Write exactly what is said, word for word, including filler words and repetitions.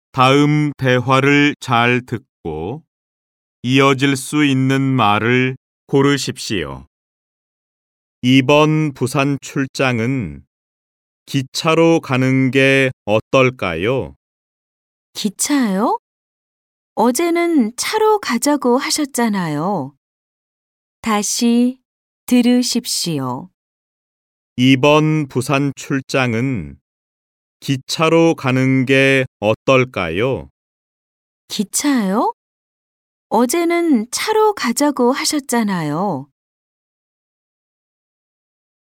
다음 대화를 잘 듣고 이어질 수 있는 말을 고르십시오. 이번 부산 출장은 기차로 가는 게 어떨까요? 기차요? 어제는 차로 가자고 하셨잖아요. 다시 들으십시오. 이번 부산 출장은 기차로 가는 게 어떨까요? 기차요? 어제는 차로 가자고 하셨잖아요.